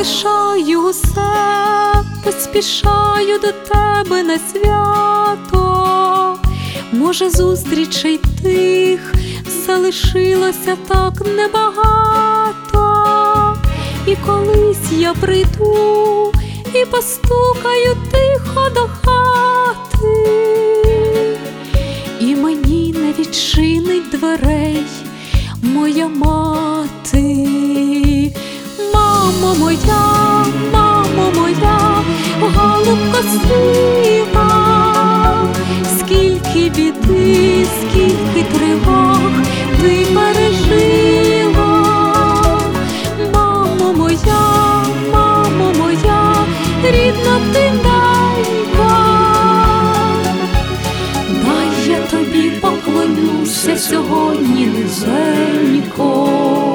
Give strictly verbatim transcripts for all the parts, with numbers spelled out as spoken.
залишаю усе, поспішаю до тебе на свято. Може, зустрічей тих залишилося так небагато, і колись я прийду і постукаю тихо до хати, і мені не відчинить дверей моя мати. Мамо моя, мамо моя, голубко сива, скільки біди, скільки тривог ти пережила. Мамо моя, мамо моя, рідна ти ненька, дай я тобі поклонюся сьогодні низенько.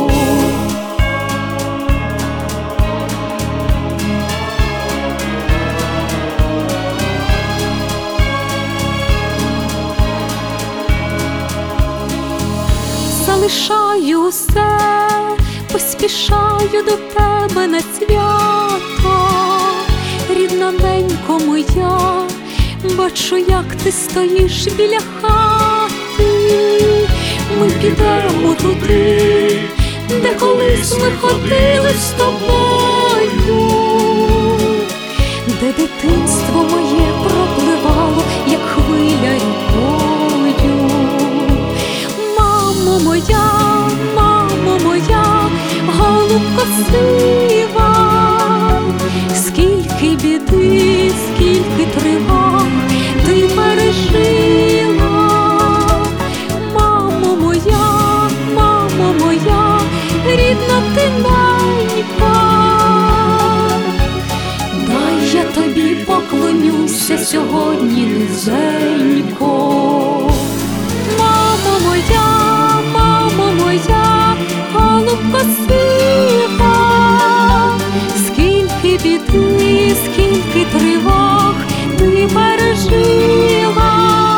Залишаю все, поспішаю до тебе на свято. Рідна ненько моя, бачу, як ти стоїш біля хати. Ми підемо туди, де колись ми ходили з тобою, де дитинство моє пропливало, як хвиля рікою. Мамо моя, мамо моя, голубко сива, скільки біди, скільки тривог ти пережила. Мамо моя, мамо моя, рідна ти ненька, дай я тобі поклонюся сьогодні низенько. Мамо моя, мамо моя, голубко сива, скільки біди, скільки тривог ти пережила.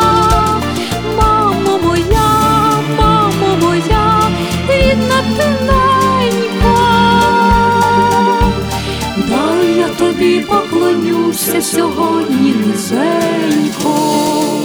Мамо моя, мамо моя, рідна ти ненька, дай я тобі поклонюся сьогодні низенько.